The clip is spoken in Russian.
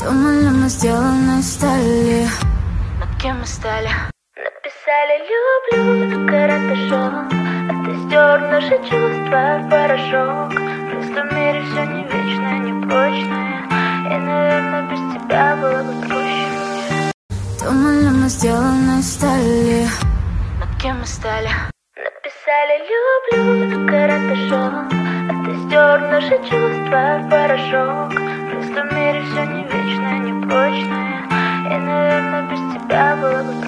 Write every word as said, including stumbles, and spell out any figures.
Думали, мы сделаны из стали. Над кем мы стали? Написали «люблю» на карандашом, а ты стер наши чувства в порошок. Просто в мире все не вечное, не прочное, и, наверное, без тебя было бы проще мне. Думали, мы сделаны из стали. Над кем мы стали? Написали «люблю» на карандашом, а ты стер наши чувства в порошок. Просто в мире все не вечное, не прочное, и, наверное, без тебя было бы проще.